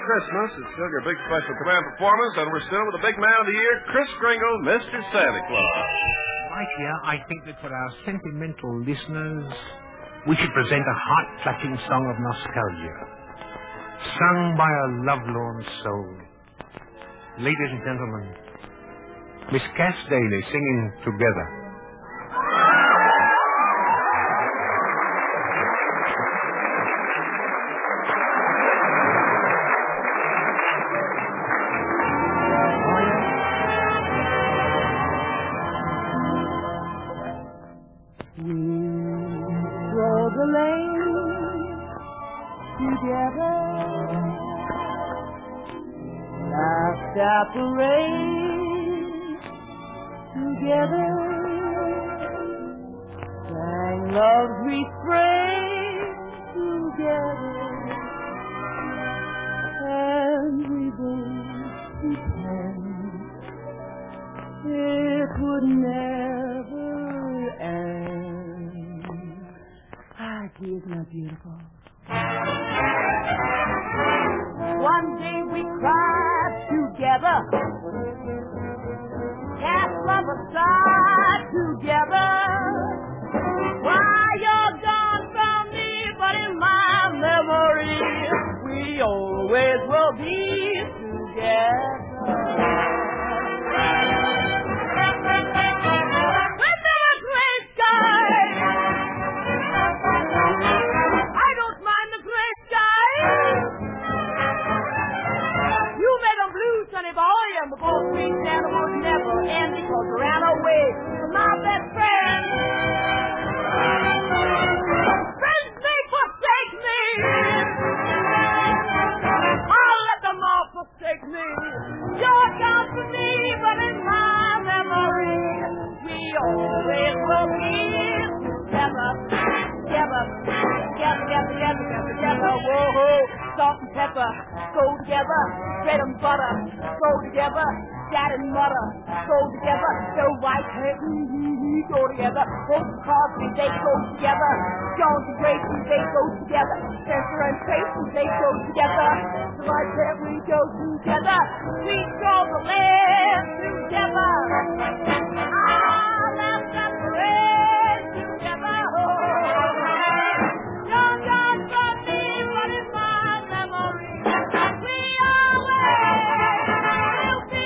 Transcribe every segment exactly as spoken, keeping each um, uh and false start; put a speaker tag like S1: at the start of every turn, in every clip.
S1: Christmas. It's still your big special command performance, and we're still with the big man of the year, Kris Kringle, Mister Santa Claus.
S2: Right here, I think that for our sentimental listeners, we should present a heart-touching song of nostalgia, sung by a lovelorn soul. Ladies and gentlemen, Miss Cass Daly singing Together.
S3: Separate together, sang love's refrain together, and we both pretend it would never end. Ah, gee, isn't that beautiful? One day we cried together, cast love aside together. Why, you're gone from me, but in my memory we always will be together. Under a gray sky, I don't mind the gray sky. You made a blue, sunny boy, and the both sweet Santa would never end because I ran away from my best friend. Friends may forsake me, I'll let them all forsake me. You're gone from me, but in my memory we always will be together, together, together, together, together, together. Whoa, salt and pepper go together, bread and butter go together, dad and mother go together, the white hair go together, both Crosby they go together, Jones and Gracie they go together, Spencer and Tracy they go together, the white hair we go together, we go the land together. Ah, let's separate together. You're gone from me, but in my memory we always will be,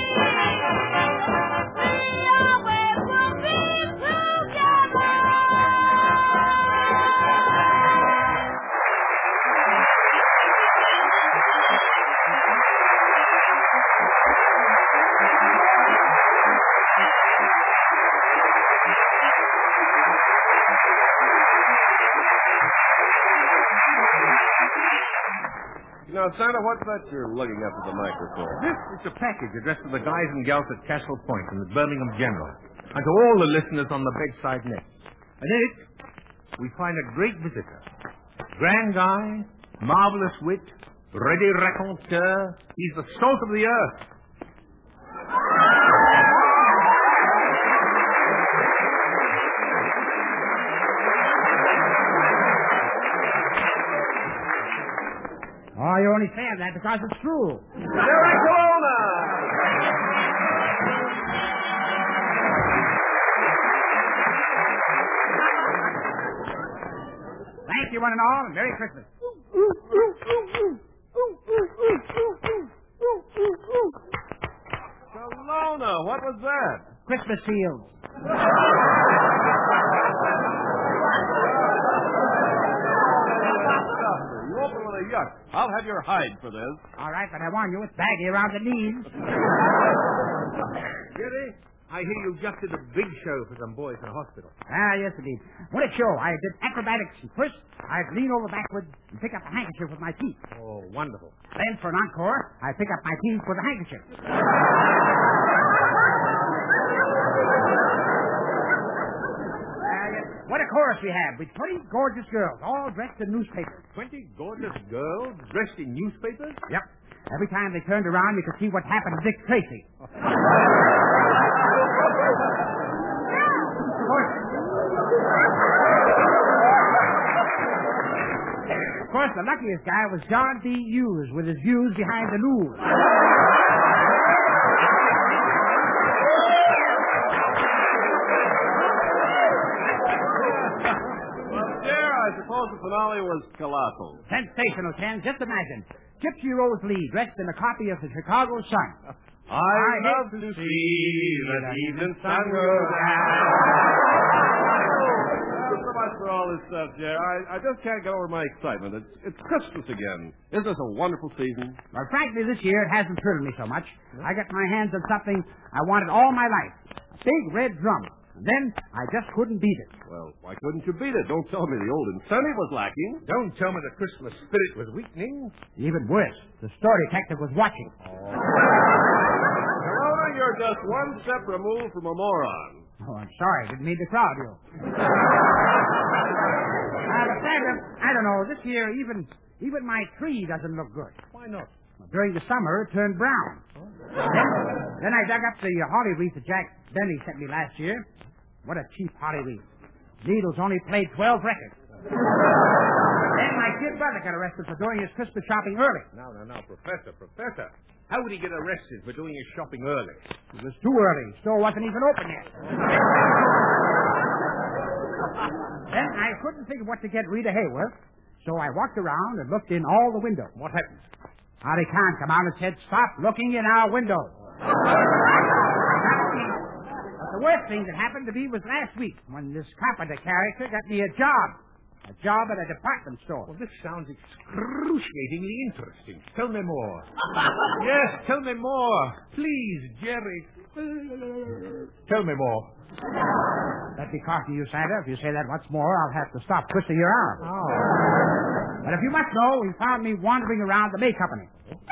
S3: we always will be together.
S1: Now, Santa, what's that you're lugging up to the microphone?
S2: This is a package addressed to the guys and gals at Castle Point and the Birmingham General, and to all the listeners on the bedside net. And in it, we find a great visitor. Grand guy, marvelous wit, ready raconteur. He's the salt of the earth.
S4: Oh, you're only saying that because it's true.
S1: Jerry Colonna!
S4: Thank you, one and all, and Merry Christmas.
S1: Colonna, what was that?
S4: Christmas seals.
S1: You open with a yuck. I'll have your hide for this.
S4: All right, but I warn you, it's baggy around the knees.
S2: Jerry, I hear you just did a big show for some boys in a hospital.
S4: Ah, yes, indeed. What a show. I did acrobatics. First, I'd lean over backwards and pick up a handkerchief with my teeth.
S2: Oh, wonderful.
S4: Then, for an encore, I pick up my teeth with a handkerchief. What a chorus we had with twenty gorgeous girls, all dressed in newspapers.
S2: Twenty gorgeous girls dressed in newspapers?
S4: Yep. Every time they turned around, you could see what happened to Dick Tracy. course, the luckiest guy was John D. Hughes with his views behind the news.
S1: I suppose the finale was colossal.
S4: Sensational, Ken. Just imagine. Gypsy Rose Lee dressed in a copy of the Chicago Sun.
S1: I, I love to see that evening sun go down. Well, so much for all this stuff, Jerry. I, I just can't get over my excitement. It's, it's Christmas again. Isn't this a wonderful season?
S4: Well, frankly, this year it hasn't thrilled me so much. I got my hands on something I wanted all my life. A big red drum. And then I just couldn't beat it.
S1: Well, why couldn't you beat it? Don't tell me the old incentive was lacking.
S2: Don't tell me the Christmas spirit was weakening.
S4: Even worse, the store detective was watching.
S1: Oh. Corona, you're just one step removed from a moron.
S4: Oh, I'm sorry. Didn't mean to crowd you. uh, but Santa, I don't know. This year, even even my tree doesn't look good.
S2: Why not?
S4: Well, during the summer, it turned brown. Oh. Then, then I dug up the uh, holly wreath that Jack Benny sent me last year. What a cheap holly wreath. Needles only played twelve records. Then my kid brother got arrested for doing his Christmas shopping early.
S2: Now, now, now, Professor, Professor. How would he get arrested for doing his shopping early?
S4: It was too early. The store wasn't even open yet. Then I couldn't think of what to get Rita Hayworth, so I walked around and looked in all the windows.
S2: What happened?
S4: Harry Khan come out and said, "Stop looking in our window." The worst thing that happened to me was last week when this carpenter character got me a job. A job at a department store.
S2: Well, this sounds excruciatingly interesting. Tell me more. Yes, tell me more. Please, Jerry. Tell me more.
S4: Let me caution you, Santa. If you say that once more, I'll have to stop twisting your arm.
S2: Oh.
S4: But if you must know, he found me wandering around the May Company.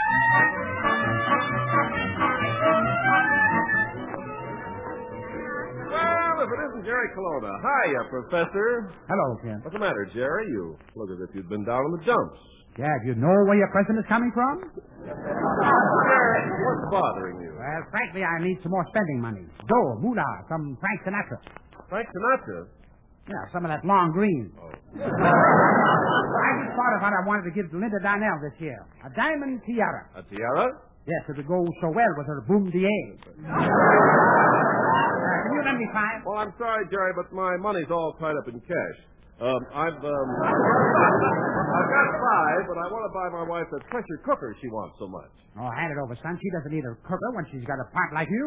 S1: If it isn't Jerry Colonna. Hiya, Professor.
S4: Hello, Ken.
S1: What's the matter, Jerry? You look as if you'd been down in the dumps.
S4: Yeah, do you know where your present is coming from?
S1: Jerry, what's bothering you?
S4: Well, frankly, I need some more spending money. Dough, moolah, some Frank Sinatra.
S1: Frank Sinatra?
S4: Yeah, some of that long green.
S1: Oh.
S4: I just thought of what I wanted to give to Linda Darnell this year. A diamond tiara.
S1: A tiara?
S4: Yes, it would go so well with her boom D A. Can you lend me five?
S1: Well, I'm sorry, Jerry, but my money's all tied up in cash. Um, I've, um... I've got five, but I want to buy my wife that pressure cooker she wants so much.
S4: Oh, hand it over, son. She doesn't need a cooker when she's got a part like you.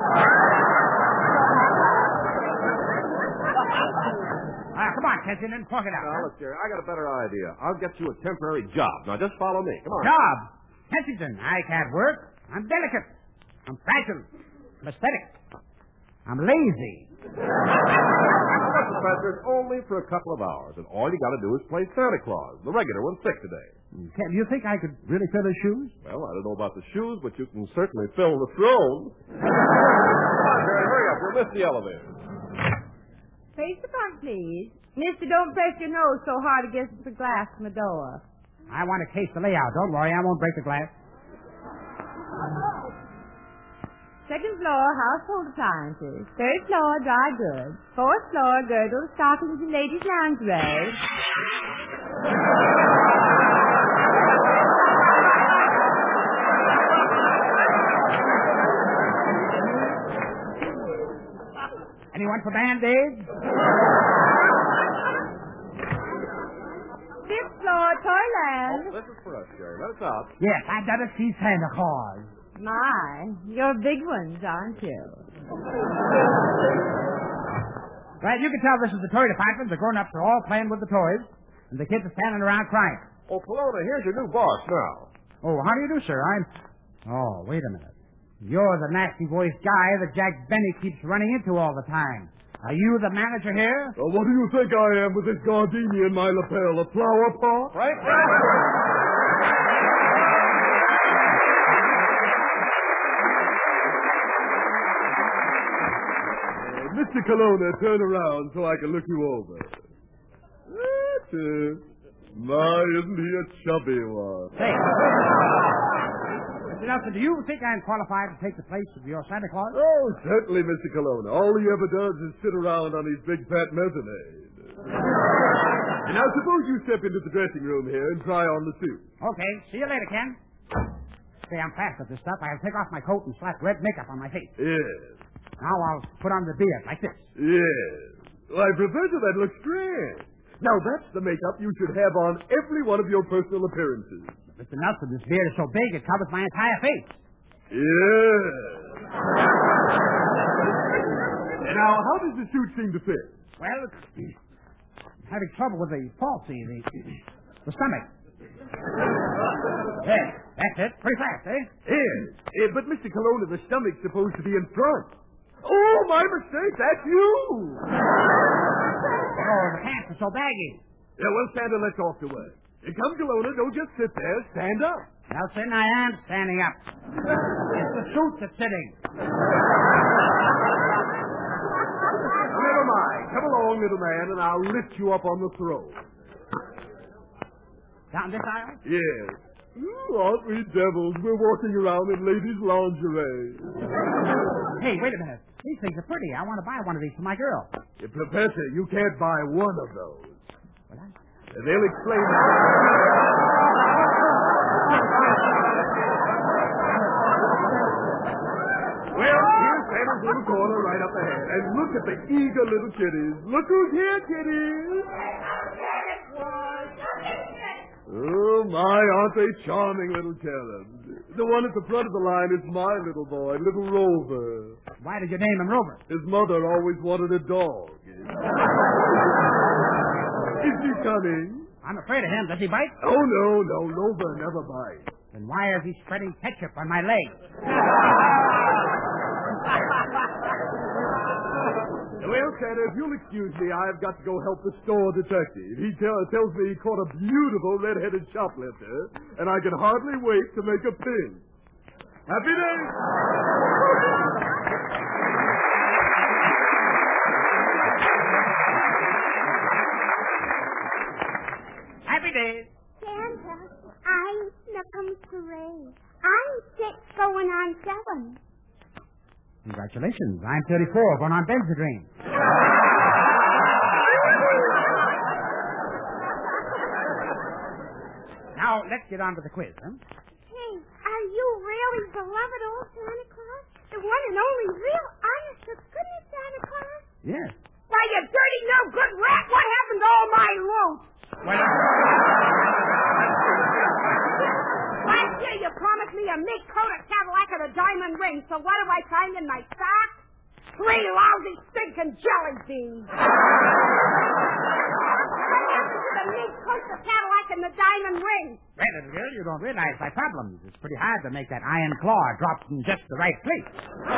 S4: Ah, come on, Kensington, fork it out.
S1: Now,
S4: huh?
S1: look, Jerry, I got a better idea. I'll get you a temporary job. Now, just follow me. Come on.
S4: Job? Kensington, I can't work. I'm delicate. I'm fragile. I'm aesthetic. I'm lazy.
S1: Professor, it's only for a couple of hours, and all you got to do is play Santa Claus. The regular one's sick today.
S4: Ken, you think I could really fill his shoes?
S1: Well, I don't know about the shoes, but you can certainly fill the throne. Come on, Jerry, hurry up. We'll miss the elevator.
S3: Face the front, please. Mister, don't press your nose so hard against the glass from the door.
S4: I want to case the layout. Don't worry, I won't break the glass.
S3: Second floor, household appliances. Third floor, dry goods. Fourth floor, girdles, stockings, and ladies' lingerie.
S4: Anyone for Band-Aids?
S3: Fifth floor, Toyland.
S1: Oh, this is for us, Jerry. Let us out.
S4: Yes, I've got to see Santa Claus.
S3: My, you're big ones, aren't you?
S4: Well, you can tell this is the toy department. The grown-ups are all playing with the toys, and the kids are standing around crying.
S1: Oh, Colonna, here's your new boss now.
S4: Oh, how do you do, sir? I'm... Oh, wait a minute. You're the nasty-voiced guy that Jack Benny keeps running into all the time. Are you the manager here?
S1: Uh, what do you think I am with this gardenia in my lapel? A flower pot? Right, Mister Colonna, turn around so I can look you over. That's it. My, isn't he a chubby one?
S4: Say. Mister Nelson, do you think I'm qualified to take the place of your Santa Claus?
S1: Oh, certainly, Mister Colonna. All he ever does is sit around on his big fat mezzanine. Now, suppose you step into the dressing room here and try on the suit.
S4: Okay, see you later, Ken. Say, I'm fast at this stuff. I'll take off my coat and slap red makeup on my face.
S1: Yes.
S4: Now I'll put on the beard like this.
S1: Yes. Why, Professor, that looks grand. Now, that's the makeup you should have on every one of your personal appearances.
S4: Mister Nelson, this beard is so big it covers my entire face.
S1: Yes. Now, how does the suit seem to fit?
S4: Well, I'm having trouble with the palsy, the, the stomach. Yes, that's it. Pretty fast, eh?
S1: Yes. Eh, but, Mister Colonna, the stomach's supposed to be in front. Oh, my mistake. That's you.
S4: Oh, the pants are so baggy.
S1: Yeah, well, Santa, let's off to work. And come, Colonna, don't just sit there. Stand up.
S4: Nelson, I am standing up. It's the suit that's sitting.
S1: Never mind. Come along, little man, and I'll lift you up on the throne.
S4: Down this aisle?
S1: Yes. Ooh, aren't we devils? We're walking around in ladies' lingerie.
S4: Hey, wait a minute. These things are pretty. I want to buy one of these for my girl.
S1: Yeah, Professor, you can't buy one of those.
S4: Well, I...
S1: They'll explain it. Well, here's Santa's little corner right up ahead. And look at the eager little kitties. Look who's here, kitties. Oh, my, aren't they charming little cherubs? The one at the front of the line is my little boy, little Rover.
S4: Why did you name him Rover?
S1: His mother always wanted a dog. Is he coming?
S4: I'm afraid of him. Does he bite?
S1: Oh, no, no. Rover never bites.
S4: Then why is he spreading ketchup on my leg?
S1: Well, Santa, if you'll excuse me, I've got to go help the store detective. He tell, tells me he caught a beautiful red-headed shoplifter, and I can hardly wait to make a pin. Happy days!
S4: Happy days.
S5: Santa, I'm Snookums Parade. I'm six going on seven.
S4: Congratulations. I'm thirty-four, going on Benzedrine. Now, let's get on to the quiz, huh?
S5: Hey, are you really beloved old Santa Claus? The one and only real honest to goodness Santa Claus?
S4: Yes.
S3: Why, you dirty, no good rat, what happened to all my loot?
S4: Well,
S3: Last year you promised me a mink coat, a Cadillac, and a diamond ring, so what do I find in my sock? Three lousy, stinking jelly beans. What happened to the mink coat, the Cadillac, and the diamond ring?
S4: well, little girl, you don't realize my problems. It's pretty hard to make that iron claw drop in just the right place.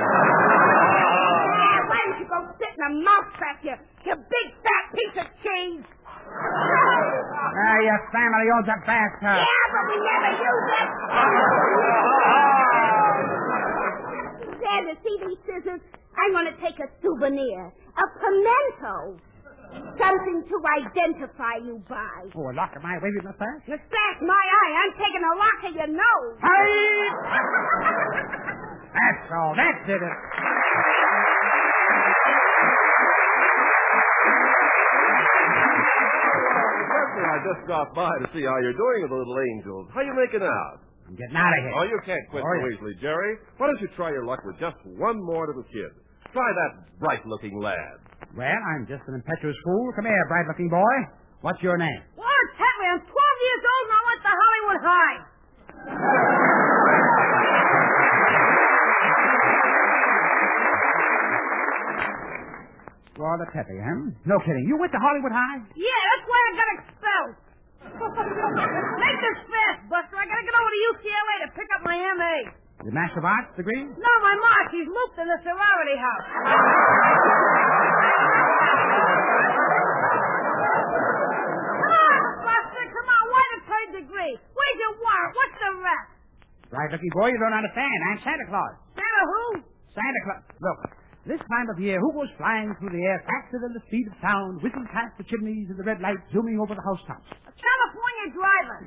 S3: Yeah, why don't you go sit in a mousetrap, you, you big fat piece of cheese?
S4: Ah, your family owns a bathtub.
S3: Yeah, but we never use it. Santa, see these scissors? I'm going to take a souvenir, a pimento, something to identify you by.
S4: Oh, a lock of my wavy mustache?
S3: You scratch my eye, I'm taking a lock of your nose.
S4: Hey! That's all. That did it.
S1: I just stopped by to see how you're doing with the little angels. How you making out?
S4: I'm getting out of here.
S1: Oh, you can't quit
S4: Oh,
S1: so
S4: yeah.
S1: easily, Jerry. Why don't you try your luck with just one more little kid? Try that bright-looking lad.
S4: Well, I'm just an impetuous fool. Come here, bright-looking boy. What's your name?
S3: Lawrence Tetley, I'm twelve years old and I went to Hollywood High.
S4: Walter Tetley, huh? No kidding. You went to Hollywood High?
S3: Yeah, that's why I got expelled. Make this fast, Buster. I gotta get over to U C L A to pick up my M A.
S4: The Master of Arts degree?
S3: No, my mark. He's looped in the sorority house. Come on, Buster. Come on. Why the third degree? Where's your warrant? What's the rest?
S4: Bright-looking boy, you don't understand. I'm Santa Claus.
S3: Santa who?
S4: Santa Claus. Look, this time of year, who goes flying through the air faster than the speed of sound, whizzing past the chimneys and the red lights, zooming over the housetops?
S3: A California driver.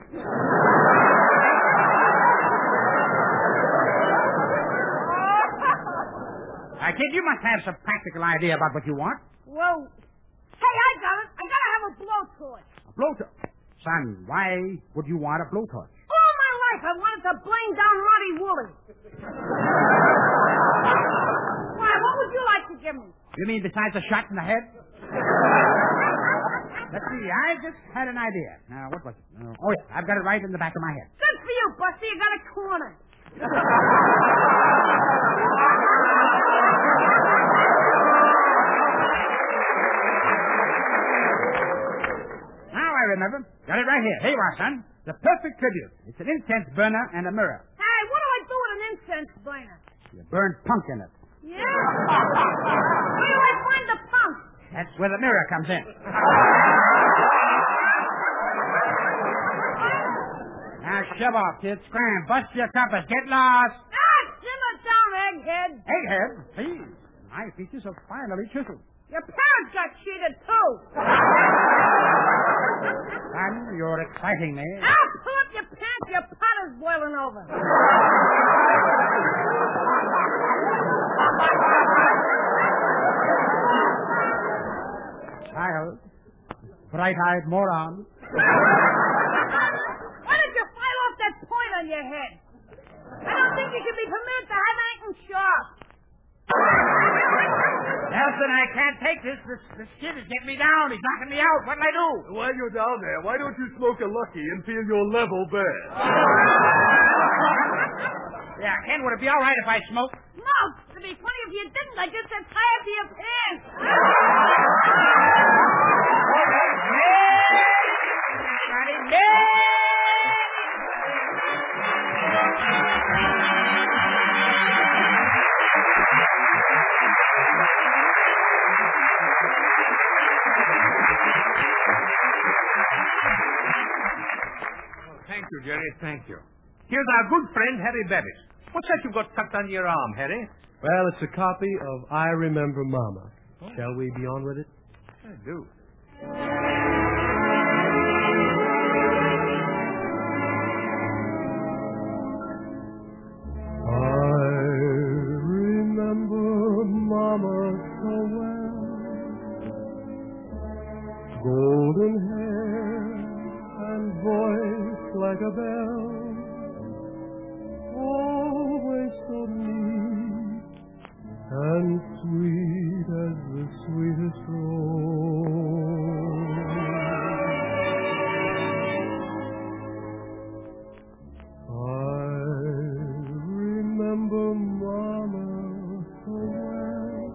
S4: I kid, you must have some practical idea about what you want.
S3: Whoa. Hey, I got it. I gotta have a blowtorch.
S4: A A blowtorch? Son, why would you want a blowtorch?
S3: All my life I wanted to bring down Roddy Woolley. Why, what would you like to give me?
S4: You mean besides a shot in the head? Let's see, I just had an idea. Now, what was it? Uh, oh, yeah, I've got it right in the back of my head.
S3: Good for you, Buster. You got a corner.
S4: Now I remember. Got it right here. Here you are, son. The perfect tribute. It's an incense burner and a mirror.
S3: Hey, what do I do with an incense burner?
S4: You burn punk in it.
S3: Yeah? Where do I find the punk?
S4: That's where the mirror comes in. Now shove off, kid. Scram. Bust your compass. Get lost.
S3: Ah, simmer down, egghead.
S4: Egghead? Please. My features are finely chiseled.
S3: Your parents got cheated, too.
S4: Son, you're exciting me.
S3: Ah, pull up your pants. Your pot is boiling over.
S4: Child. Bright-eyed moron.
S3: Why did you file off that point on your head? I don't think you should be permitted to have anything sharp.
S4: Nelson, I can't take this. This, this kid is getting me down. He's knocking me out. What'll I do?
S1: While you're down there, why don't you smoke a Lucky and feel your level bad?
S4: Yeah, Ken, would it be all right if I smoked?
S3: No, it'd be funny if you didn't. I just said tie up to your pants.
S2: Thank you, Jerry. Thank you. Here's our good friend, Harry Babbitt. What's that you've got tucked under your arm, Harry?
S6: Well, it's a copy of I Remember Mama. Oh. Shall we be on with it?
S2: I do.
S6: I remember Mama so well. Golden hair and voice like a bell. Always so neat and sweet as the sweetest rose. I remember Mama so well,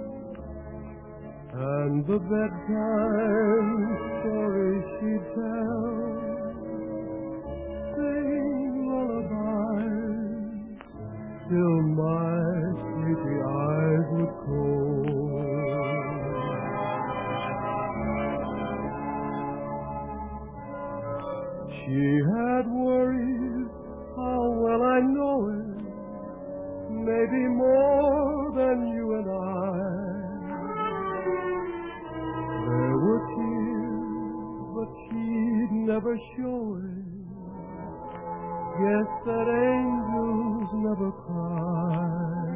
S6: and the bedtime story she'd tell, sing lullabies till my sleepy eyes would close. She had worries, how well I know it, maybe more than you and I. There were tears, but she'd never show it. Guess that angels never cry.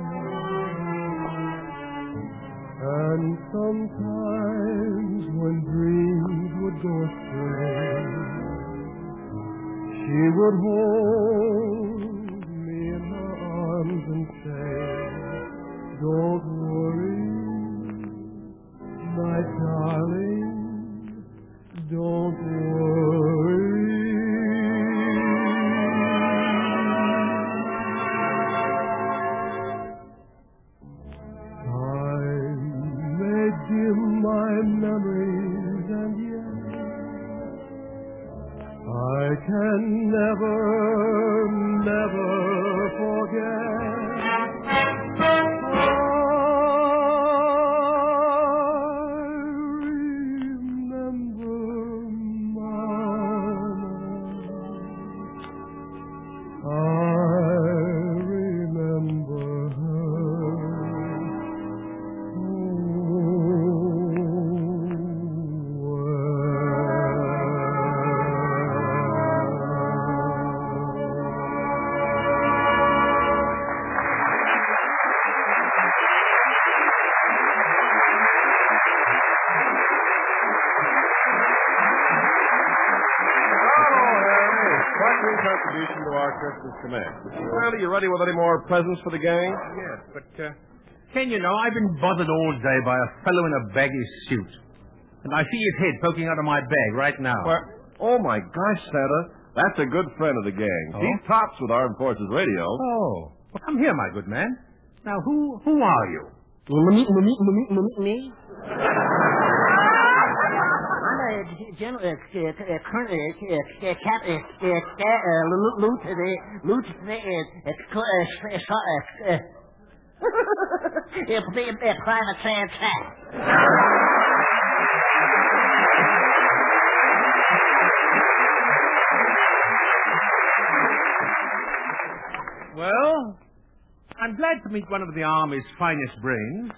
S6: And sometimes when dreams would go astray, she would hold me in her arms and say, don't worry, my darling, don't worry. My memories, and yet I can never contribution to our Christmas command. Well, are you ready with any more presents for the gang?
S2: Yes, but, uh, Ken, you know, I've been bothered all day by a fellow in a baggy suit. And I see his head poking out of my bag right now.
S6: Well, oh, my gosh, Santa. That's a good friend of the gang.
S2: Oh?
S6: He's tops with Armed Forces Radio.
S2: Oh. Well, come here, my good man. Now, who who are you?
S7: Me, me, me, me, me. I'm a general, uh, uh, colonel, uh, cap, uh, uh, lieutenant, lieutenant, uh, uh, private Santa.
S2: Well, I'm glad to meet one of the Army's finest brains.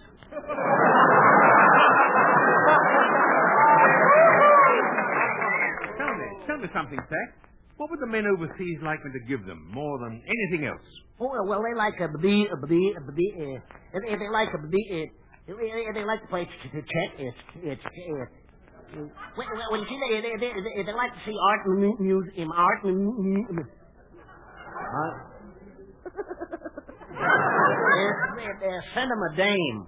S2: Tell me, tell me something, Sack. What would the men overseas like me to give them more than anything else?
S7: Oh, well, they like a bee, a bee, a bee, uh, they, they like a bee, uh, they, they like the place to, to check. It's, it's, uh, when, when you see, they, they, they, they like to see art museum, art museum. Art. uh, uh, send them a dame.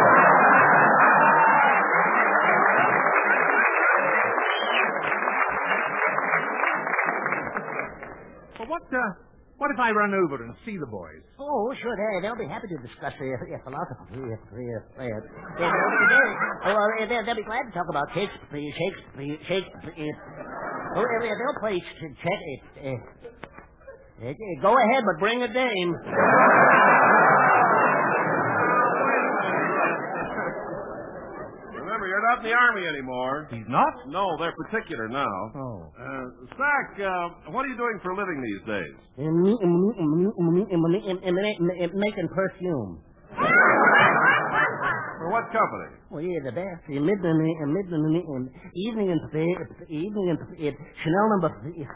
S2: Well, what, uh, what if I run over and see the boys?
S7: Oh, sure, they, they'll be happy to discuss their, their philosophy. Their, their, their, their, their, oh, they'll, they'll be glad to talk about Shakespeare, Shakespeare, Shakespeare. Oh, they'll, they'll play check it. Uh, uh, go ahead, but bring a dame.
S6: Remember, you're not in the Army anymore.
S2: He's not?
S6: No, they're particular now.
S2: Oh.
S6: Uh, Sack, uh, what are you doing for a living these days?
S7: Making perfume.
S6: For what company?
S7: Well, yeah, the best. The midnight, midnight, evening and evening and Chanel number.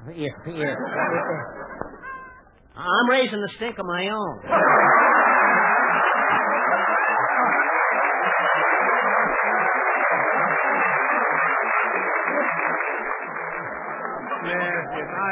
S7: I'm raising the stink of my own.
S2: Yes, yes, I...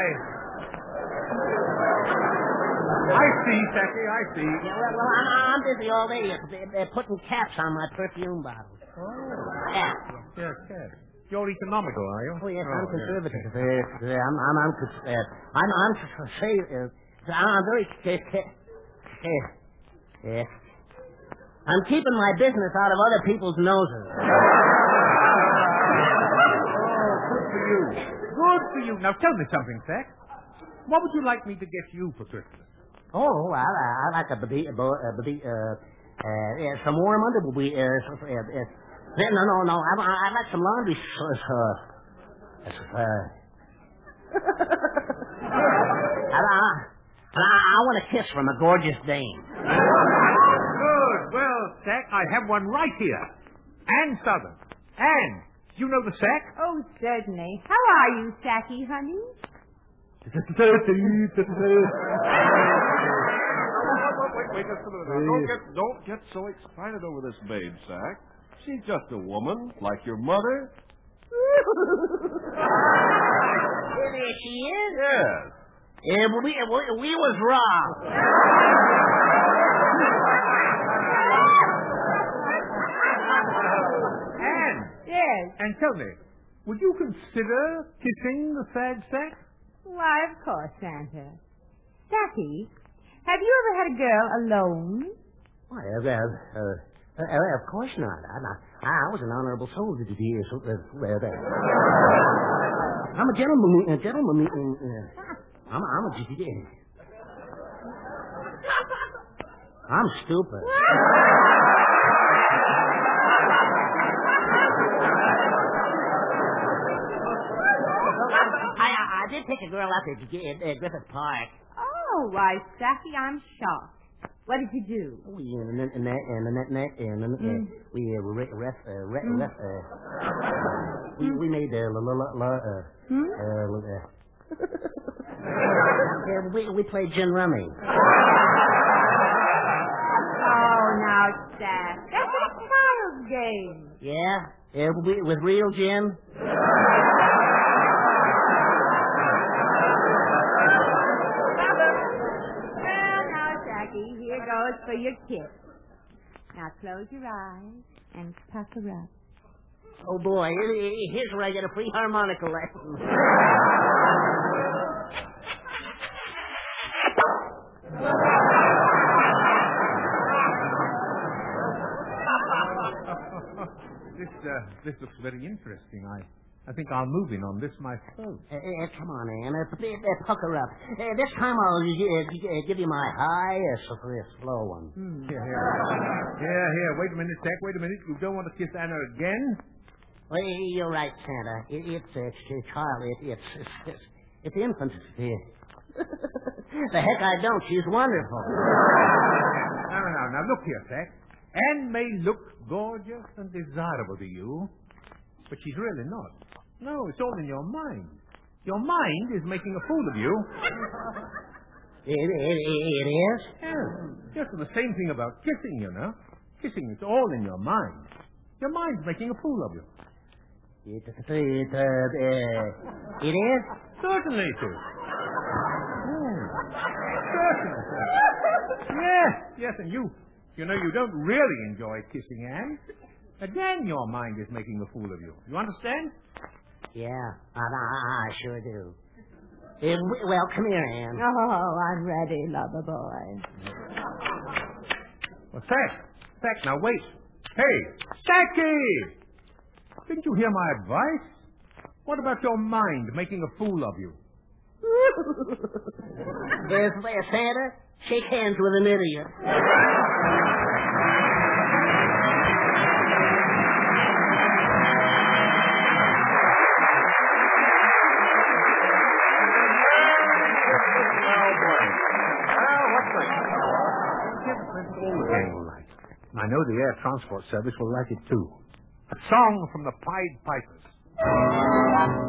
S2: I see, Sacky, I see.
S7: Yeah, well, well I'm, I'm busy all day uh, putting caps on my perfume bottles.
S2: Oh.
S7: Caps.
S2: Yes, yes. You're economical, are you?
S7: Oh, yes,
S2: oh,
S7: I'm conservative.
S2: Yes,
S7: Uh, uh, I'm, I'm, I'm, uh, I'm, I'm, say, uh, I'm very, uh, uh, uh, I'm keeping my business out of other people's noses.
S2: Oh, good for you. Good for you. Now, tell me something, Sack. What would you like me to get you for Christmas?
S7: Oh, I, I like a baby, a baby, uh, uh, yeah, some warm underwear. Uh, uh, uh, no, no, no. I, I like some laundry. Uh, uh, I, I, I want a kiss from a gorgeous dame.
S2: Good. Well, Sack, I have one right here. And Southern. And, you know the Sack?
S5: Oh, certainly. How are you, Sacky, honey?
S6: Wait, wait, wait just a minute. Now. Don't get, don't get so excited over this babe, Sack. She's just a woman, like your mother.
S7: There she is.
S6: Yes.
S7: Yeah, we, we, we was wrong.
S2: Anne.
S5: Yes.
S2: And tell me, would you consider kissing the sad Sack?
S5: Why, of course, Santa. Sacky, have you ever had a girl alone?
S7: Why, uh, uh, uh, uh, of course not. I, I, I was an honorable soldier to be so, uh, uh, uh, I'm a gentleman. A gentleman. Uh, I'm, I'm a. I'm stupid. I, I, I did take a girl out to uh, Griffith Park.
S5: Oh, why, Sacky, I'm shocked. What did you do?
S7: We and and and and and and we ref ref ref we we made uh la la la uh yeah we we played gin rummy.
S5: Oh, now, Sack, that's a child's game.
S7: Yeah, yeah, we, with real gin.
S5: goes for your kiss. Now close your eyes and pucker up.
S7: Oh, boy. Here's where I get a free harmonica lesson.
S2: This, uh, this looks very interesting. I, I think I'll move in on this myself.
S7: Uh, uh, come on, Ann. Uh, uh, uh, pucker up. Uh, this time I'll uh, uh, give you my high, uh, slow one.
S2: Hmm. Here, here. Here, here. Wait a minute, Jack. Wait a minute. You don't want to kiss Anna again?
S7: Well, you're right, Santa. It, it's a uh, child. It, it's, it's it's it's infant. The heck I don't. She's wonderful.
S2: Now, now, now, look here, Jack. Anne may look gorgeous and desirable to you, but she's really not. No, it's all in your mind. Your mind is making a fool of you.
S7: It, it, it is?
S2: Yeah. Just the same thing about kissing, you know. Kissing is all in your mind. Your mind's making a fool of you.
S7: It, it, it, uh, uh, it is?
S2: Certainly it is. Hmm. Certainly, sir. Yes, yes, and you, you know, you don't really enjoy kissing Anne. Again, your mind is making a fool of you. You understand?
S7: Yeah, I, I, I sure do. Uh, well, come here, Anne.
S5: Oh, I'm ready, lover boy.
S2: Well, Sack, Sack, now wait. Hey, Sacky! Didn't you hear my advice? What about your mind making a fool of you?
S7: There's there, Santa. Shake hands with an idiot.
S2: I know the Air Transport Service will like it, too. A song from the Pied Pipers.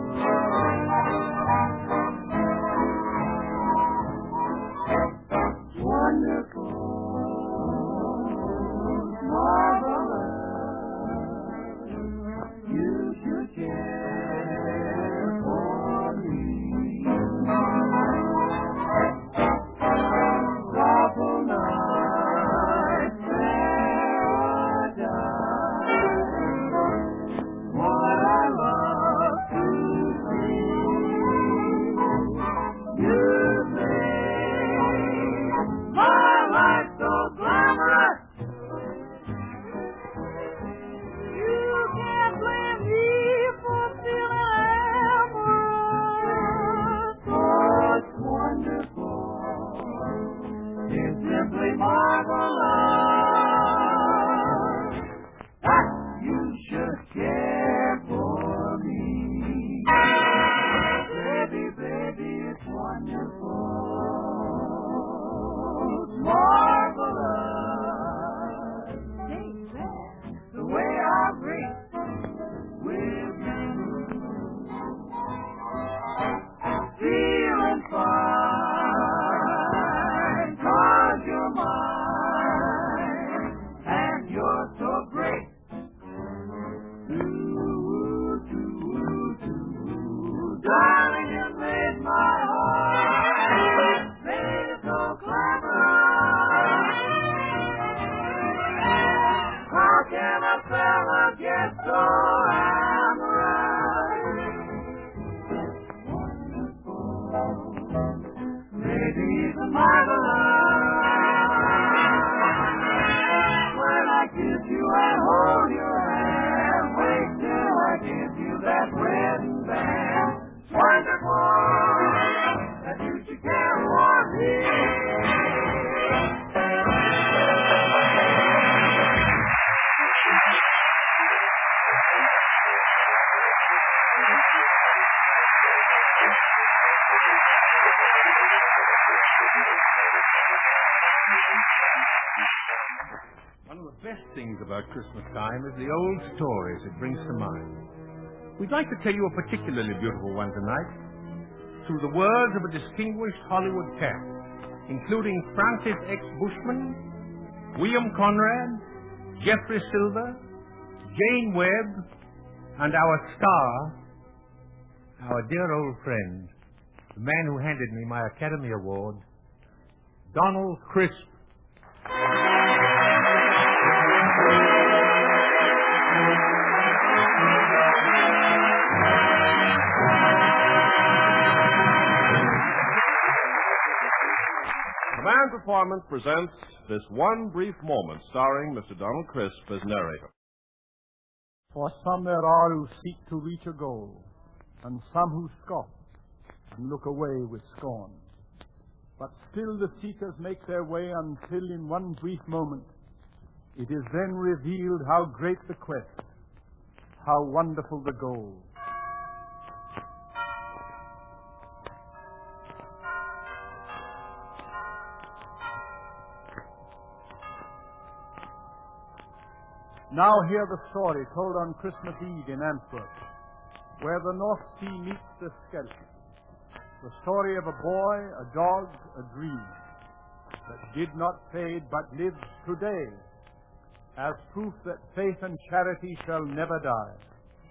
S2: One of the best things about Christmas time is the old stories it brings to mind. We'd like to tell you a particularly beautiful one tonight through the words of a distinguished Hollywood cast, including Francis X. Bushman, William Conrad, Jeffrey Silver, Jane Webb, and our star, our dear old friend, the man who handed me my Academy Award, Donald Crisp.
S8: Grand Performance presents This One Brief Moment, starring Mister Donald Crisp as narrator.
S6: For some there are who seek to reach a goal, and some who scoff and look away with scorn. But still the seekers make their way until in one brief moment it is then revealed how great the quest, how wonderful the goal. Now hear the story told on Christmas Eve in Antwerp, where the North Sea meets the Scheldt. The story of a boy, a dog, a dream that did not fade but lives today as proof that faith and charity shall never die.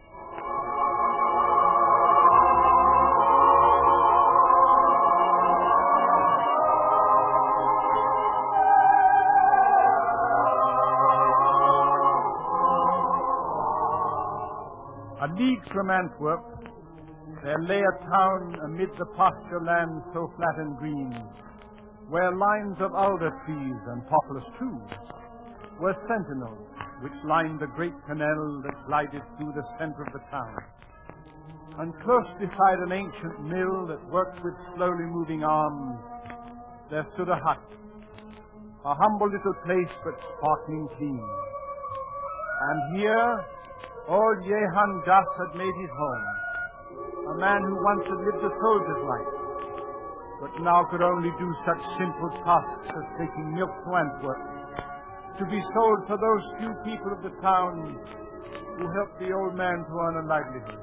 S6: A league from Antwerp, there lay a town amid the pasture land so flat and green, where lines of alder trees and poplars too were sentinels which lined the great canal that glided through the center of the town. And close beside an ancient mill that worked with slowly moving arms, there stood a hut, a humble little place but sparkling clean. And here old Jehan Das had made his home, a man who once had lived a soldier's life, but now could only do such simple tasks as taking milk to Antwerp, to be sold for those few people of the town who helped the old man to earn a livelihood.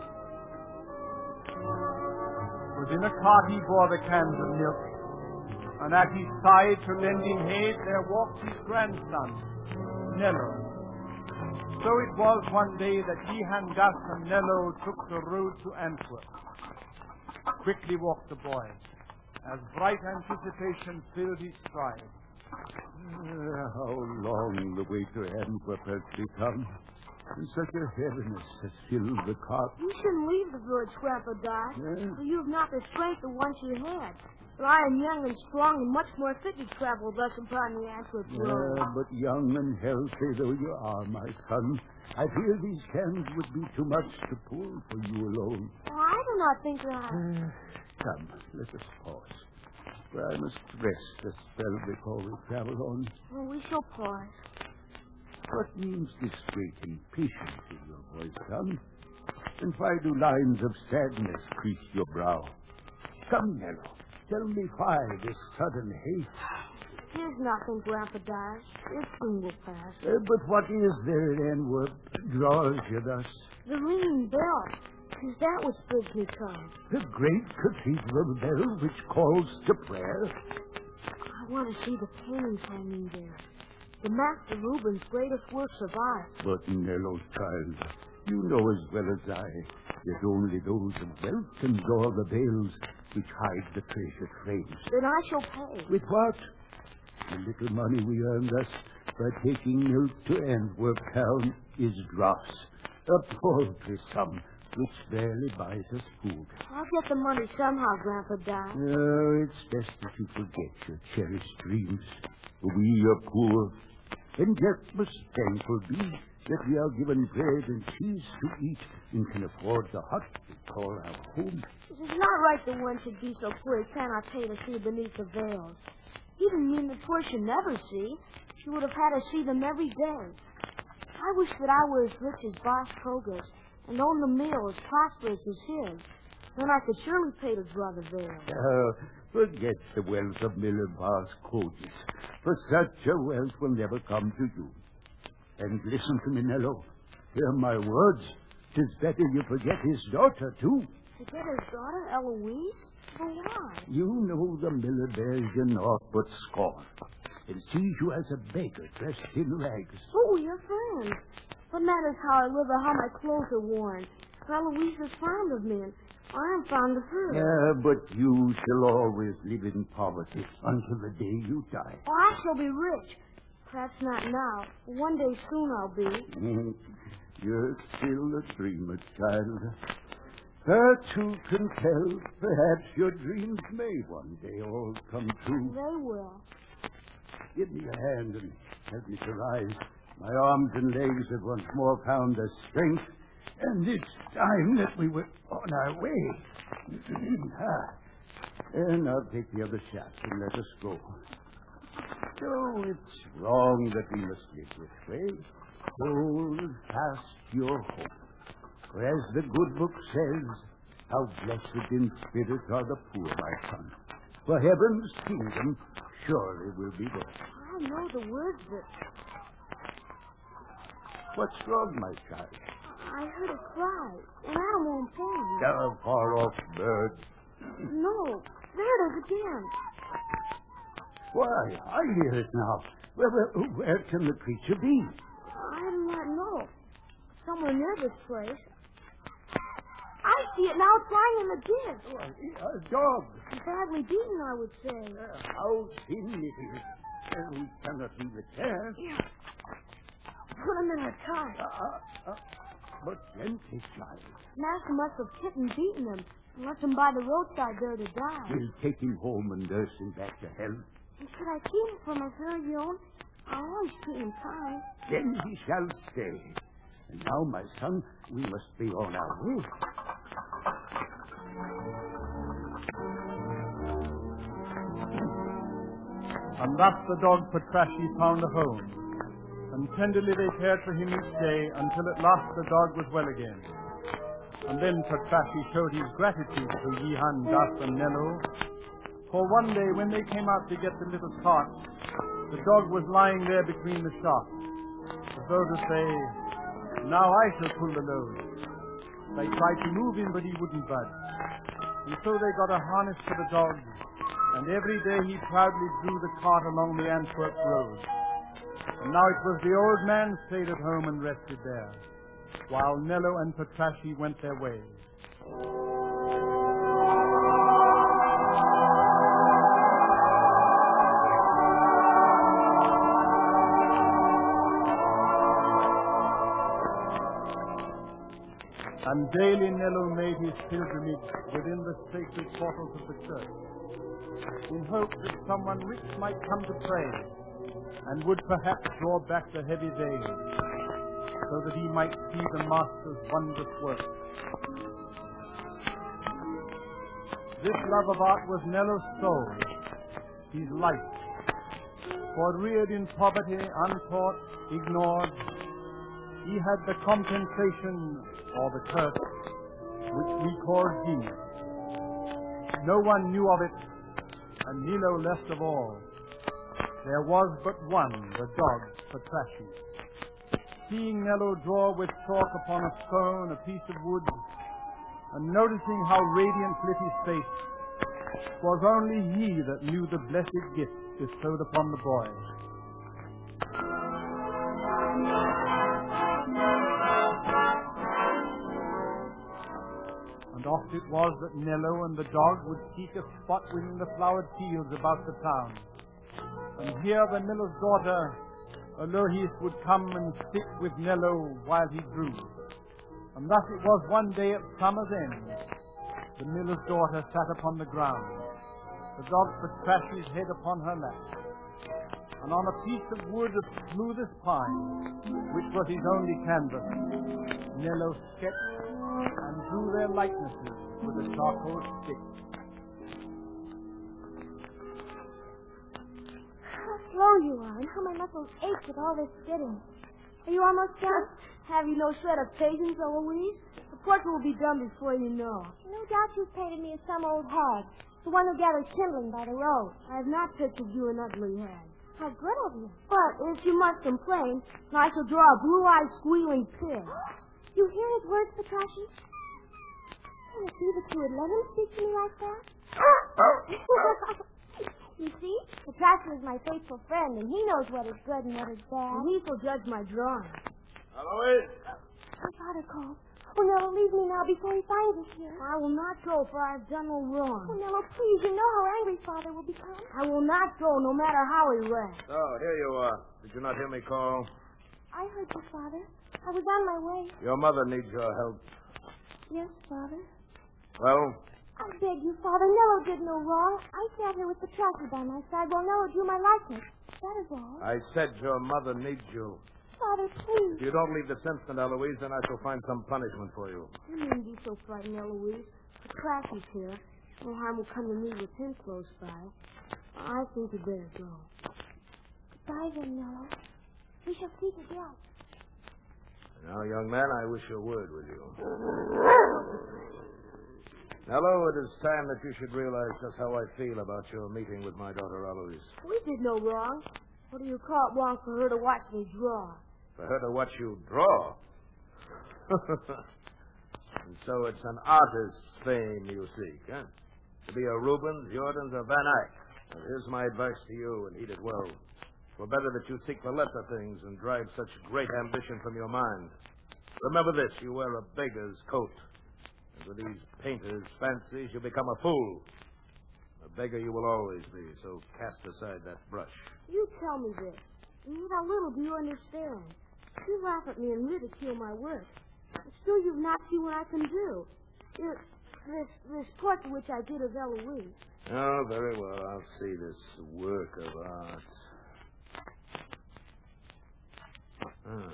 S6: Within a cart he bore the cans of milk, and at his side to lend him aid there walked his grandson, Nello. So it was one day that Jehan Das and Nello took the road to Antwerp. Quickly walked the boy, as bright anticipation filled his stride.
S9: Uh, how long the way to Antwerp has become, and such a heaviness has filled the cart.
S5: You shouldn't leave the village, Grandpa Doc,
S9: Yeah.
S5: for you have not the strength of once you had. But I am young and strong and much more fit to travel thus upon the Antwerp road.
S9: Uh, but young and healthy though you are, my son, I fear these cans would be too much to pull for you alone.
S5: Oh, I do not think that.
S9: Uh, come, let us pause, for I must rest a spell before we travel on.
S5: Well, we shall pause.
S9: What means this great impatience in your voice, son? And why do lines of sadness crease your brow? Come, Nello, tell me why this sudden haste.
S5: Here's nothing, Grandpa Doc. It soon will pass.
S9: Uh, but what is there in Antwerp that draws you thus?
S5: The ringing bell. Is that what bids me come?
S9: The great cathedral bell which calls to prayer?
S5: I want to see the paintings hanging there. The Master Rubens' greatest works of art.
S9: But, Nello, child, you know as well as I that only those of wealth can draw the veils which hide the treasured frames.
S5: Then I shall pay.
S9: With what? The little money we earn thus by taking milk to Antwerp town is dross, a paltry sum which barely buys us food.
S5: I'll get the money somehow, Grandpa Doc.
S9: No, it's best that you forget your cherished dreams. We are poor, and yet must thankful be that we are given bread and cheese to eat and can afford the hut we call our home.
S5: It is not right that one should be so poor he cannot pay to see beneath the veils. He didn't mean the poor should never see. He would have had to see them every day. I wish that I were as rich as Boss Kogas and owned the mill as prosperous as his. Then I could surely pay to draw the veil.
S9: Uh, forget the wealth of Miller Boss Kogas, for such a wealth will never come to you. And listen to me, Nello. Hear my words. 'Tis better you forget his daughter, too.
S5: Forget his daughter, Eloise? For why?
S9: You know the miller bears you naught but scorn, and sees you as a beggar dressed in rags.
S5: Oh, we're friends. What matters how I live or how my clothes are worn? Eloise is fond of me, and I am fond of her.
S9: Yeah, but you shall always live in poverty until the day you die.
S5: Oh, I shall be rich. Perhaps not now. But one day soon I'll be.
S9: You're still a dreamer, child. But who can tell? Perhaps your dreams may one day all come true.
S5: They will.
S9: Give me a hand and help me to rise. My arms and legs have once more found their strength, and it's time that we were on our way. ah. And I'll take the other shaft and let us go. So it's wrong that we must live this way. Hold fast your hope. For as the good book says, how blessed in spirit are the poor, my son. For heaven's kingdom surely will be theirs.
S5: I know the words, but
S9: What's wrong, my child?
S5: I heard a cry. An animal in pain.
S9: A far-off bird.
S5: No, there it is again.
S9: Why, I hear it now. Where, where, where can the creature be?
S5: I do not know. Somewhere near this place. I see it now flying in the ditch.
S9: A dog.
S5: Badly beaten, I would say.
S9: Uh, how thin it is. Uh, we cannot leave it there.
S5: Here. Put him in a tie.
S9: Uh, uh, uh, but gently, child.
S5: Master must have kicked and beaten him and left him by the roadside there to die.
S9: We'll take him home and nurse him back to health.
S5: And could I keep him for my very own? I always treat him kind.
S9: Then he shall stay. And now, my son, we must be on our way.
S6: And thus the dog Patrasche found a home, and tenderly they cared for him each day until at last the dog was well again. And then Patrasche showed his gratitude to Jehan, Gus, and Nello, for one day when they came out to get the little cart, the dog was lying there between the shafts, as though to say, now I shall pull the load. They tried to move him, but he wouldn't budge. And so they got a harness for the dog, and every day he proudly drew the cart along the Antwerp road. And now it was the old man stayed at home and rested there, while Nello and Patrasche went their ways. And daily Nello made his pilgrimage within the sacred portals of the church, in hope that someone rich might come to pray, and would perhaps draw back the heavy veil, so that he might see the Master's wondrous work. This love of art was Nello's soul, his life, for reared in poverty, untaught, ignored, he had the compensation, or the curse, which we call genius. No one knew of it, and Nello least of all. There was but one, the dog, Patrasche. Seeing Nello draw with chalk upon a stone a piece of wood, and noticing how radiant lit his face, 'twas only he that knew the blessed gift bestowed upon the boy. And oft it was that Nello and the dog would seek a spot within the flowered fields about the town. And here the miller's daughter, Alois, would come and sit with Nello while he drew. And thus it was one day at summer's end. The miller's daughter sat upon the ground, the dog Patrasche's head upon her lap. And on a piece of wood of smoothest pine, which was his only canvas, Nello sketched and drew their likenesses with a charcoal stick.
S5: How slow you are, and how my muscles ache with all this sitting. Are you almost done? Have you no shred of patience, Eloise? The portrait will be done before you know.
S10: No doubt you've painted me as some old hag, the one who gathers kindling by the road.
S5: I have not pictured you an ugly hag.
S10: How good of you.
S5: But if you must complain, I shall draw a blue-eyed squealing pig.
S10: You hear his words, Patrasche? Can it be that you would let him speak to me like that? You see, Patrasche is my faithful friend, and he knows what is good and what is bad.
S5: And he shall judge my drawing.
S8: Alois!
S10: My father called. Oh, Nello, leave me now before he finds us here.
S5: I will not go, for I have done no wrong.
S10: Oh, Nello, please, you know how angry Father will become.
S5: I will not go, no matter how he rests.
S11: Oh, here you are. Did you not hear me call?
S10: I heard you, Father. I was on my way.
S11: Your mother needs your help.
S10: Yes, Father.
S11: Well?
S10: I beg you, Father. Nello did no wrong. I sat here with Patrasche by my side while Nello drew my likeness. That is all.
S11: I said your mother needs you.
S10: Father, please.
S11: If you don't leave the Simpson, Eloise, then I shall find some punishment for you.
S5: You needn't be so frightened, Eloise. The Trashy's here. No harm will come to me with him close by. I think you better go.
S10: Goodbye then, Nello. We shall speak again.
S11: Now, young man, I wish a word with you. Nello, it is time that you should realize just how I feel about your meeting with my daughter, Eloise.
S5: We did no wrong. What do you call it wrong for her to watch me draw?
S11: For her to watch you draw? And so it's an artist's fame you seek, huh? To be a Rubens, Jordaens, or Van Eyck. Well, here's my advice to you, and heed it well. For better that you seek the lesser things and drive such great ambition from your mind. Remember this, you wear a beggar's coat. And with these painters' fancies, you become a fool. A beggar you will always be, so cast aside that brush.
S5: You tell me this. And yet how little do you understand. You laugh at me and ridicule my work. But still you've not seen what I can do. It, this, this portrait which I did of Eloise.
S11: Oh, very well. I'll see this work of art. Hmm.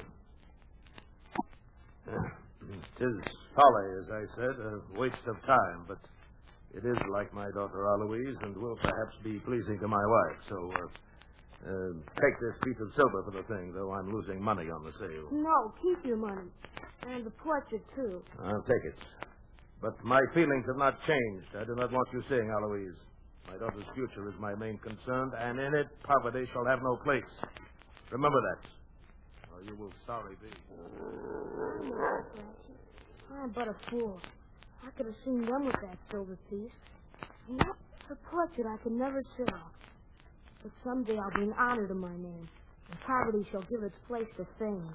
S11: Tis folly, as I said, a waste of time, but it is like my daughter Eloise and will perhaps be pleasing to my wife. So uh, uh, take this piece of silver for the thing, though I'm losing money on the sale.
S5: No, keep your money. And the portrait, too.
S11: I'll take it. But my feelings have not changed. I do not want you seeing Eloise. My daughter's future is my main concern, and in it, poverty shall have no place. Remember that. You will sorry be.
S5: I'm but a fool. I could have seen them with that silver piece. Yep, the portrait I could never sell. But someday I'll bring honor to my name, and poverty shall give its place to fame.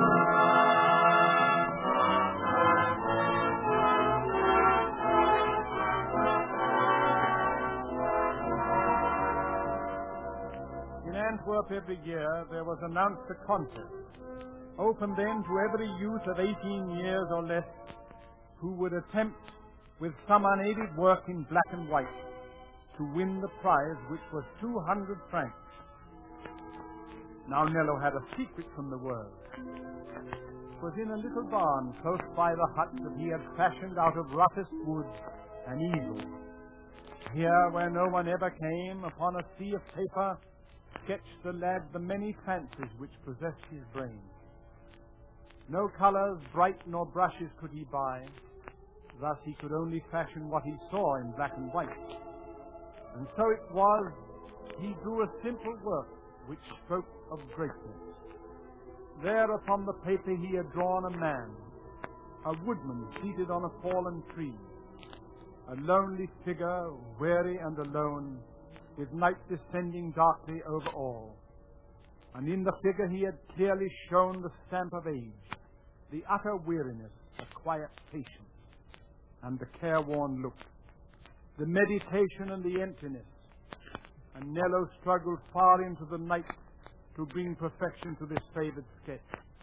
S6: In Antwerp every year there was announced a contest, open then to every youth of eighteen years or less who would attempt with some unaided work in black and white to win the prize, which was two hundred francs. Now Nello had a secret from the world. It was in a little barn close by the hut that he had fashioned out of roughest wood an eagle. Here, where no one ever came, upon a sea of paper, sketched the lad the many fancies which possessed his brain. No colors bright nor brushes could he buy. Thus he could only fashion what he saw in black and white. And so it was he drew a simple work which spoke of greatness. There upon the paper he had drawn a man, a woodman seated on a fallen tree, a lonely figure, weary and alone, with night descending darkly over all. And in the figure he had clearly shown the stamp of age, the utter weariness, the quiet patience, and the careworn look, the meditation and the emptiness. And Nello struggled far into the night to bring perfection to this favored sketch.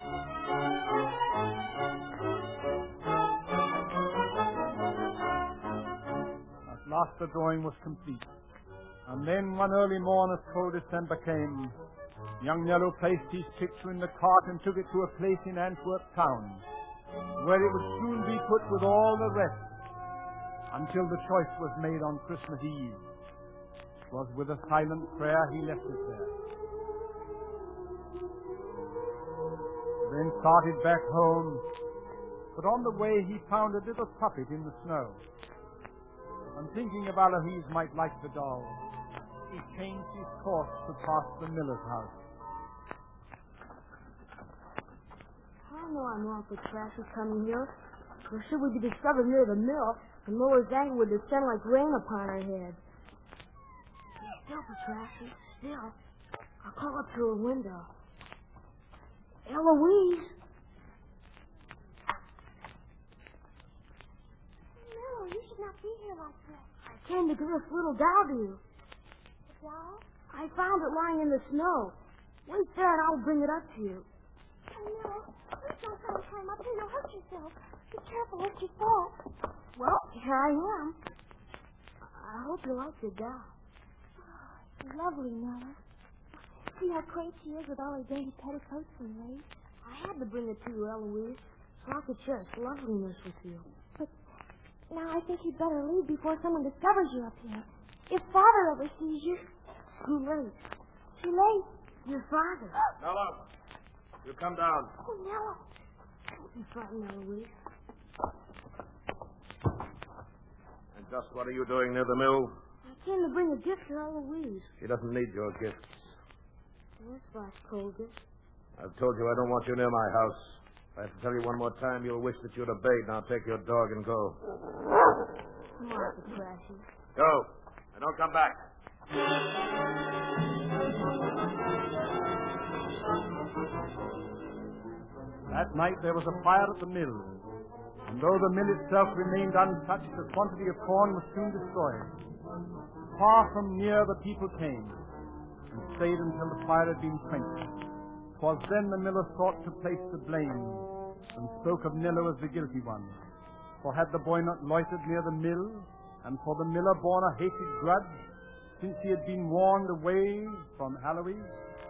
S6: At last the drawing was complete. And then one early morn as cold December came, young Nello placed his picture in the cart and took it to a place in Antwerp town, where it would soon be put with all the rest, until the choice was made on Christmas Eve. It was with a silent prayer he left it there. Then started back home, but on the way he found a little puppet in the snow. And thinking of Eloise might like the doll, he changed his course to pass the miller's house.
S5: I know I'm awful trashy coming here. For should we be discovered near the mill, the miller's anger would descend like rain upon our heads. Still, Patrassi, still. I'll call up through a window. Eloise!
S10: No, you should not be here like this.
S5: I came to give this little doll to you.
S10: The doll?
S5: I found it lying in the snow. Wait there and I'll bring it up to you.
S10: Oh, no. Please don't try to climb up here. You'll hurt yourself. Be careful lest you fall.
S5: Well, here I am. I hope you like your doll.
S10: Oh, it's lovely, Nella. See how quaint she is with all her dainty petticoats and lace?
S5: I had to bring it to you, Eloise, so I could share its loveliness with you.
S10: But now I think you'd better leave before someone discovers you up here. If Father ever sees you...
S5: Too late.
S10: Too late.
S5: Your father.
S11: Nello, you come down.
S10: Oh, Nello.
S5: Don't be frightened, Eloise.
S11: And just what are you doing near the mill?
S5: I came to bring a gift for Eloise.
S11: She doesn't need your gifts.
S5: Yes, Boss Colgan.
S11: I've told you I don't want you near my house. If I have to tell you one more time, you'll wish that you'd obeyed. Now take your dog and go.
S5: Come on, Patrashy.
S11: Go. And don't come back.
S6: That night there was a fire at the mill, and though the mill itself remained untouched, the quantity of corn was soon destroyed. Far from near the people came, and stayed until the fire had been quenched. 'Twas then the miller sought to place the blame, and spoke of Nello as the guilty one. For had the boy not loitered near the mill, and for the miller borne a hated grudge, since he had been warned away from Eloise?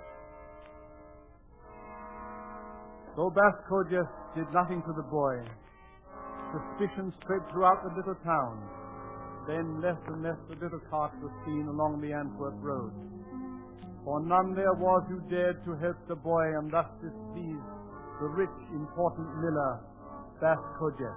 S6: Though Bascoges did nothing to the boy, suspicion spread throughout the little town. Then less and less the little cart was seen along the Antwerp road. For none there was who dared to help the boy, and thus displeased the rich, important miller, Bascoges.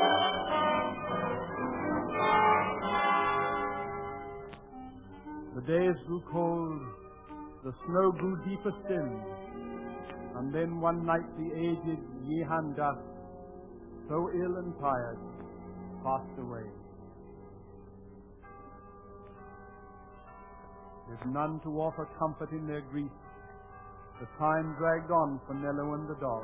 S6: The days grew cold, the snow grew deeper still, and then one night the aged Jehan Duff, so ill and tired, passed away. With none to offer comfort in their grief, the time dragged on for Nello and the dog.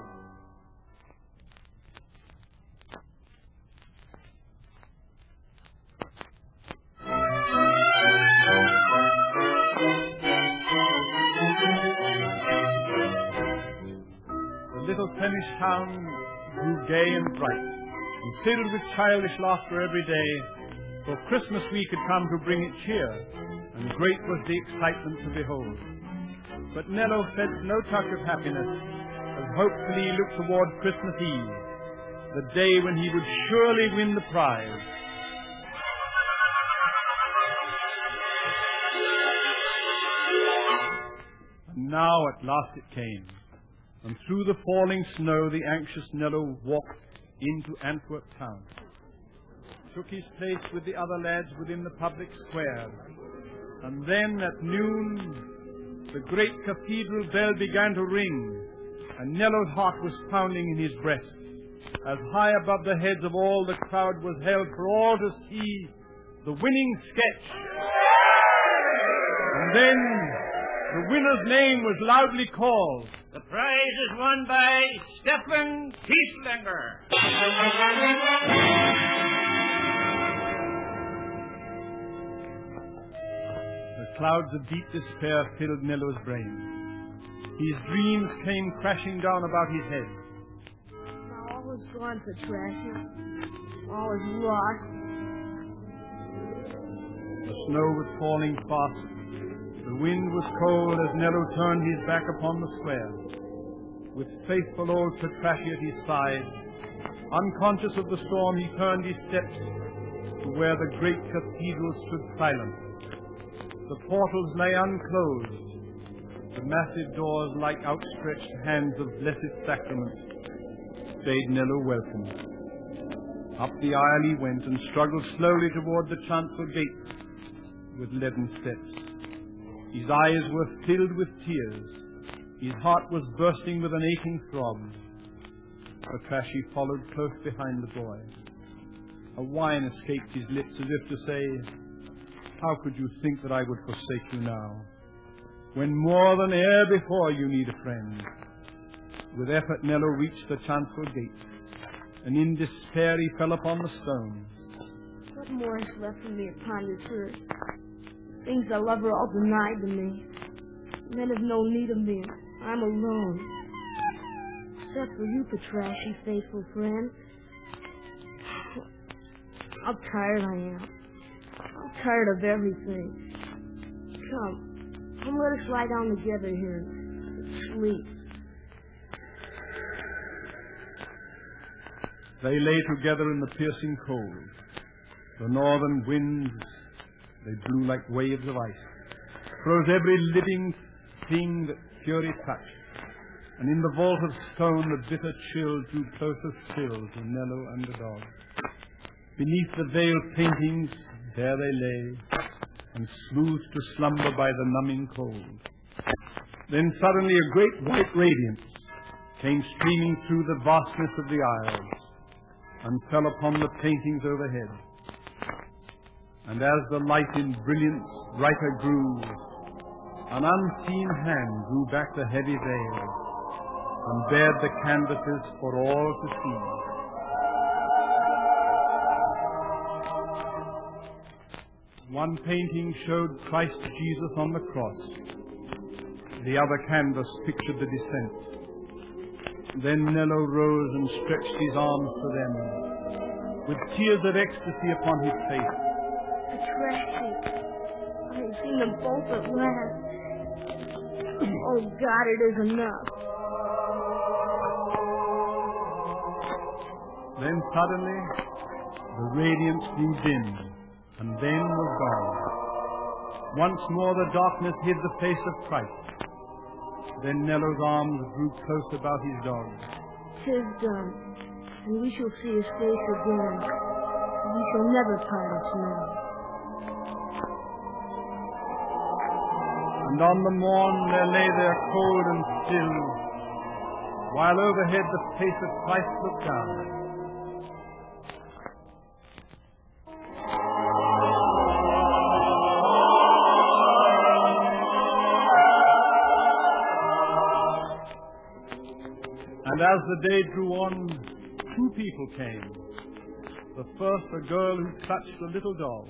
S6: The little Flemish town grew gay and bright, and filled with childish laughter every day, for Christmas week had come to bring it cheer, and great was the excitement to behold. But Nello felt no touch of happiness, as hopefully he looked toward Christmas Eve, the day when he would surely win the prize. And now at last it came, and through the falling snow the anxious Nello walked into Antwerp town, took his place with the other lads within the public square, and then at noon the great cathedral bell began to ring, and Nello's heart was pounding in his breast, as high above the heads of all the crowd was held for all to see the winning sketch. And then the winner's name was loudly called.
S2: The prize is won by Stefan Kieslinger.
S6: The clouds of deep despair filled Nello's brain. His dreams came crashing down about his head.
S5: Now all is gone, Patrashy. All is lost.
S6: The snow was falling fast. The wind was cold as Nello turned his back upon the square. With faithful old Patrashy at his side, unconscious of the storm, he turned his steps to where the great cathedral stood silent. The portals lay unclosed, the massive doors, like outstretched hands of blessed sacrament, bade Nello welcome. Up the aisle he went and struggled slowly toward the chancel gate with leaden steps. His eyes were filled with tears. His heart was bursting with an aching throb. Patrashy followed close behind the boy. A whine escaped his lips as if to say, "How could you think that I would forsake you now, when more than e'er before you need a friend?" With effort Nello reached the chancel gate, and in despair he fell upon the stones.
S5: What more is left for me upon this earth? Things I love are all denied to me. Men have no need of me. I'm alone. Except for you, Patrashy, faithful friend. How tired I am. I'm tired of everything. Come, Come, let us lie down together here and sleep.
S6: They lay together in the piercing cold. The northern winds, they blew like waves of ice, froze every living thing that fury touched. And in the vault of stone the bitter chill drew closer still to Nello and the dog. Beneath the veiled paintings, there they lay, and smoothed to slumber by the numbing cold. Then suddenly a great white radiance came streaming through the vastness of the aisles, and fell upon the paintings overhead. And as the light in brilliance brighter grew, an unseen hand drew back the heavy veil, and bared the canvases for all to see. One painting showed Christ Jesus on the cross. The other canvas pictured the descent. Then Nello rose and stretched his arms to them, with tears of ecstasy upon his face.
S5: The trash heap. I have seen them both at last. Oh, God, it is enough.
S6: Then suddenly, the radiance grew dim, and then was gone. Once more the darkness hid the face of Christ. Then Nello's arms grew close about his dog.
S5: Tis done, and we shall see his face again. We shall never part us now.
S6: And on the morn there lay there cold and still, while overhead the face of Christ looked down. And as the day drew on, two people came. The first, a girl who clutched a little doll.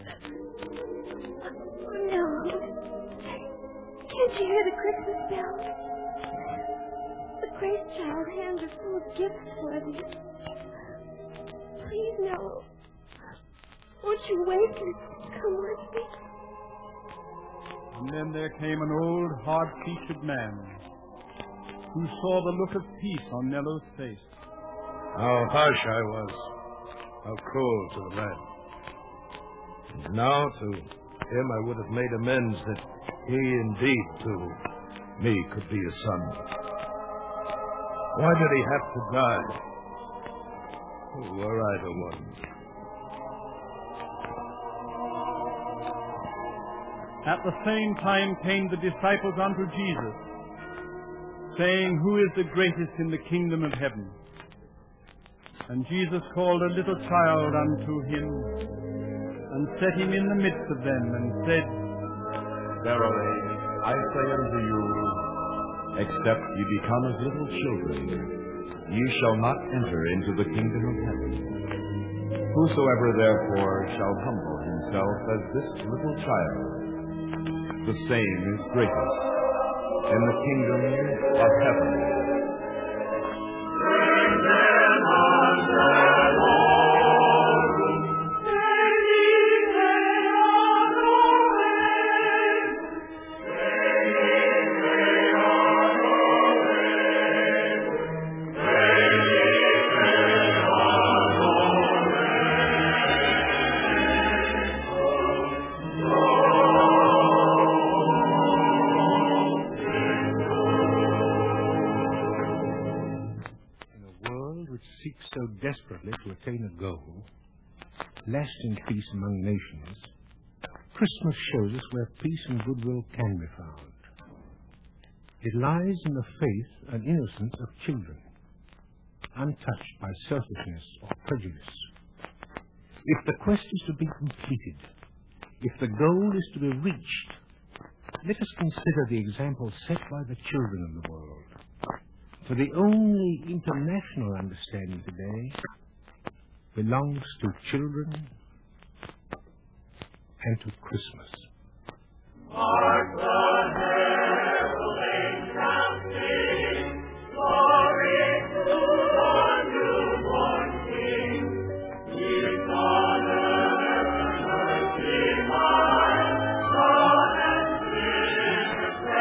S10: No. Can't you hear the Christmas bells? The Christ child hands are full of gifts for thee. Please, no. Won't you wake and come with me?
S6: And then there came an old, hard-featured man who saw the look of peace on Nello's face.
S11: How harsh I was. How cruel to the lad. And now to him I would have made amends that he indeed to me could be a son. Why did he have to die? Oh, were I the one?
S6: At the same time came the disciples unto Jesus, saying, Who is the greatest in the kingdom of heaven? And Jesus called a little child unto him, and set him in the midst of them, and said,
S8: Verily, I say unto you, except ye become as little children, ye shall not enter into the kingdom of heaven. Whosoever therefore shall humble himself as this little child, the same is greatest in the kingdom of heaven.
S2: So desperately to attain a goal, lasting peace among nations, Christmas shows us where peace and goodwill can be found. It lies in the faith and innocence of children, untouched by selfishness or prejudice. If the quest is to be completed, if the goal is to be reached, let us consider the example set by the children of the world. For the only international understanding today belongs to children and to Christmas.
S3: Hark the heralding sound sing, glory to the newborn King. Peace on earth, mercy mild, God and Spirit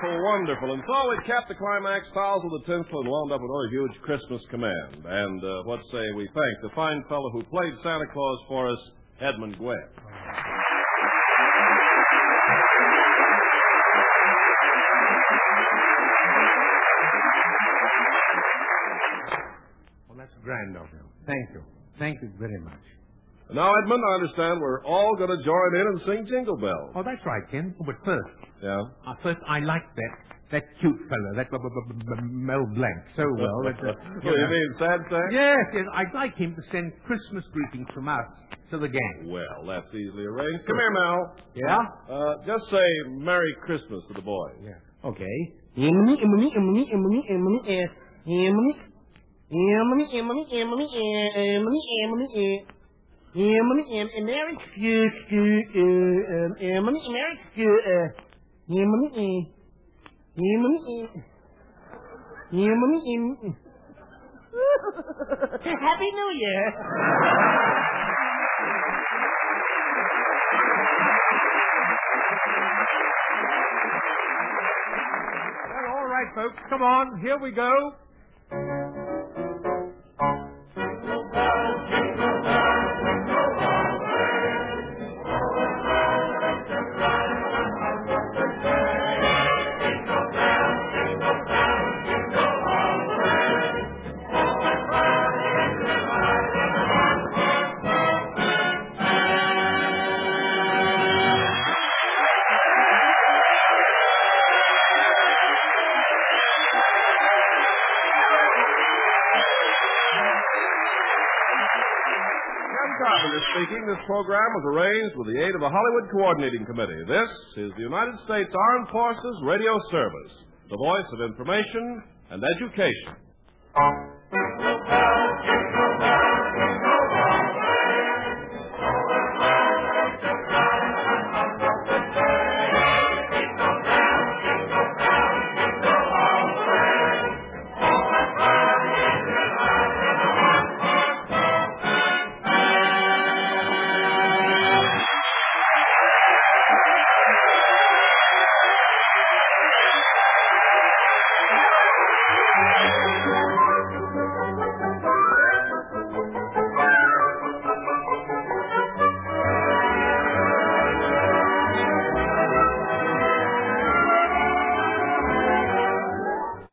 S12: wonderful, wonderful. And so we capped the climax, tiles with the tinsel, and wound up with our huge Christmas command. And uh, what say we thank the fine fellow who played Santa Claus for us, Edmund Gwebb.
S2: Well, that's grand of you. Thank you. Thank you very much.
S12: Now, Edmund, I understand we're all going to join in and sing Jingle Bells.
S2: Oh, that's right, Ken. Oh, but first,
S12: Yeah?
S2: uh, first, I like that that cute fellow, that b- b- b- b- Mel Blanc, so well. That, uh,
S12: What do you mean, Sad Sack?
S2: Yes, yes. I'd like him to send Christmas greetings from us to the gang.
S12: Well, that's easily arranged. Come here, Mel.
S2: Yeah?
S12: Uh, just say Merry Christmas to the boys.
S2: Yeah.
S7: Okay. Emily, Emily, Emily, Emily, Emily, eh, Emily, Emily, Emily, Emily, eh, Emily, Emily, eh, Emily, em, em, Merry Christmas, uh, um, Emily, Merry Christmas, uh, Emily, eh, Emily, eh, Emily, em. Happy New Year.
S2: Well, all right, folks. Come on. Here we go.
S12: Carpenter speaking. This program was arranged with the aid of the Hollywood Coordinating Committee. This is the United States Armed Forces Radio Service, the voice of information and education.